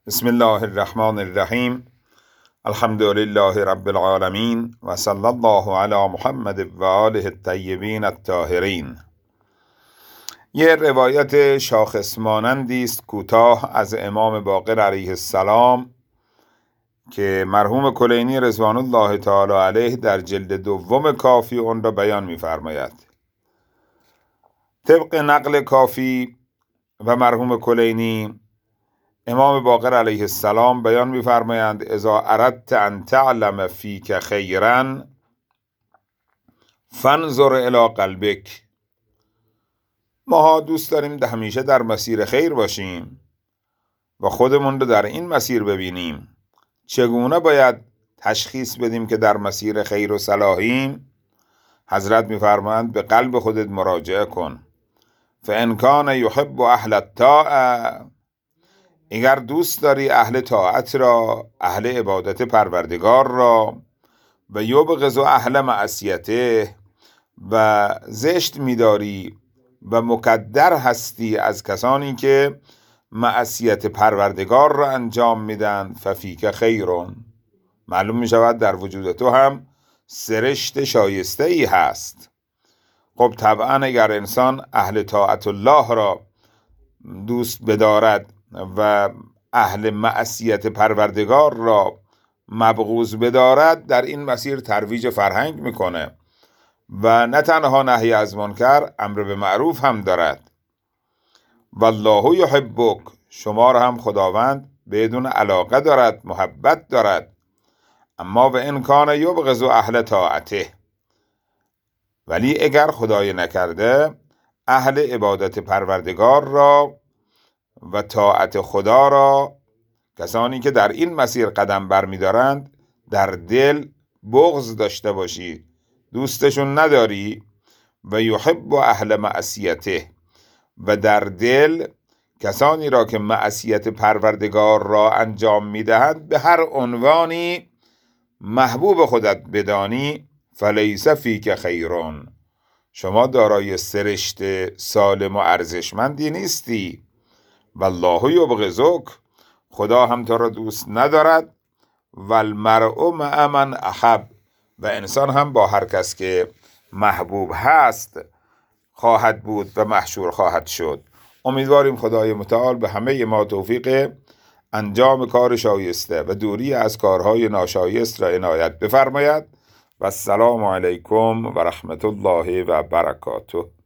بسم الله الرحمن الرحیم. الحمد لله رب العالمین و صلی الله علی محمد و آله الطیبین الطاهرین. یه روایت شاخص مانندی است کوتاه از امام باقر علیه السلام که مرحوم کلینی رضوان الله تعالی علیه در جلد دوم کافی اون را بیان می‌فرماید. طبق نقل کافی و مرحوم کلینی، امام باقر علیه السلام بیان می‌فرمایند اذا اردت ان تعلم فیک خیرا فانظر الی قلبک. ماها دوست داریم همیشه در مسیر خیر باشیم و خودمون رو در این مسیر ببینیم. چگونه باید تشخیص بدیم که در مسیر خیر و صلاحیم؟ حضرت می‌فرمایند به قلب خودت مراجعه کن. فان کان یحب اهل الطاعه، اگر دوست داری اهل طاعت را، اهل عبادت پروردگار را، و یبغض اهل معصیته، و زشت می‌داری و مکدر هستی از کسانی که معصیت پروردگار را انجام میدن، ففیک خیرون، معلوم می‌شود در وجود تو هم سرشت شایسته ای هست. خب طبعا اگر انسان اهل طاعت الله را دوست بدارد و اهل معصیت پروردگار را مبغوض بدارد، در این مسیر ترویج فرهنگ میکنه و نه تنها نهی از منکر، امر به معروف هم دارد. والله یحبک، شما را هم خداوند بدون علاقه دارد، محبت دارد. اما و ان کان یبغض اهل طاعته، ولی اگر خدای نکرده اهل عبادت پروردگار را و طاعت خدا را، کسانی که در این مسیر قدم برمی‌دارند، در دل بغض داشته باشی، دوستشون نداری، و یحب اهل معصیته، و در دل کسانی را که معصیت پروردگار را انجام می‌دهند به هر عنوانی محبوب خودت بدانی، فلیس فیک خیرون، شما دارای سرشت سالم و ارزشمندی نیستی. والله یبغضک، خدا هم تو را دوست ندارد. والمرء مع من احب، و انسان هم با هر کس که محبوب هست خواهد بود و محشور خواهد شد. امیدواریم خدای متعال به همه ما توفیق انجام کار شایسته و دوری از کارهای ناشایست را عنایت بفرماید. و السلام علیکم و رحمت الله و برکاته.